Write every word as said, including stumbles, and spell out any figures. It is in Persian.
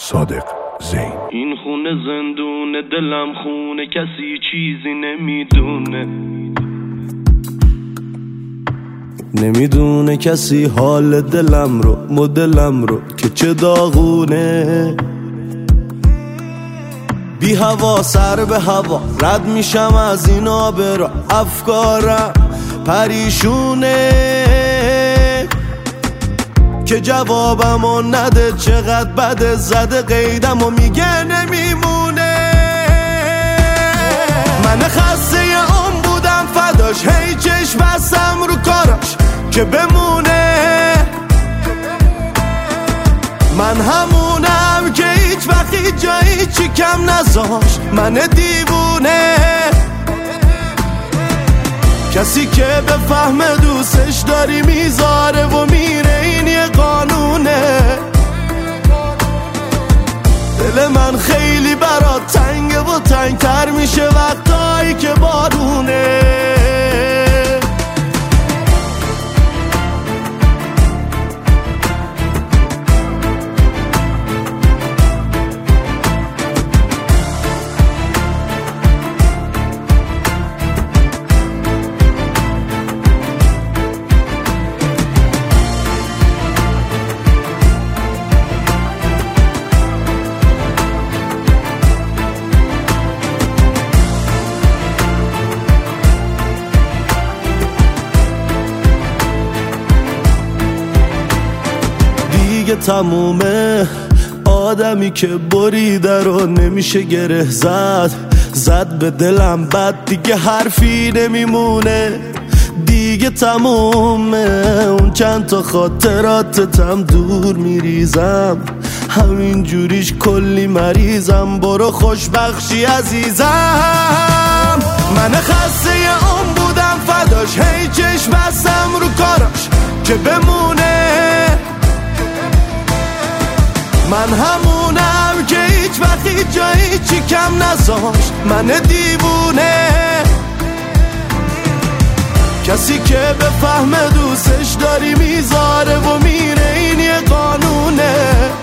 صادق زین. این خونه زندونه، دلم خونه، کسی چیزی نمیدونه. نمیدونه کسی حال دلم رو، مدلم رو که چه داغونه. بی هوا سر به هوا رد میشم از این آبرا، افکارم پریشونه که جوابمو نده. چقدر بده زده قیدمو میگه نمیمونه. من خسته اون بودم فداش، هی چشم بستم رو کاراش که بمونه. من همونم که هیچ وقت هیچ جایی چی کم نذاش. من دیوونه کسی که به فهم دوستش داری میذاره و میره، این یه قانونه. دل من خیلی برات تنگه و تنگتر میشه وقتایی که بارونه. تمومه، آدمی که بریده رو نمیشه گره زد. زد به دلم بد، دیگه حرفی نمیمونه. دیگه تمومه، اون چند تا خاطراتتم دور میریزم. همین جوریش کلی مریضم، برو خوشبخشی عزیزم. من خسته اون بودم فداش، هی چشم بستم رو کاراش که بمونه. من همونم که هیچ وقت هیچ جایی چی کم نذاش. من دیوونه کسی که به فهم دوستش داری میذاره و میره، این یه قانونه.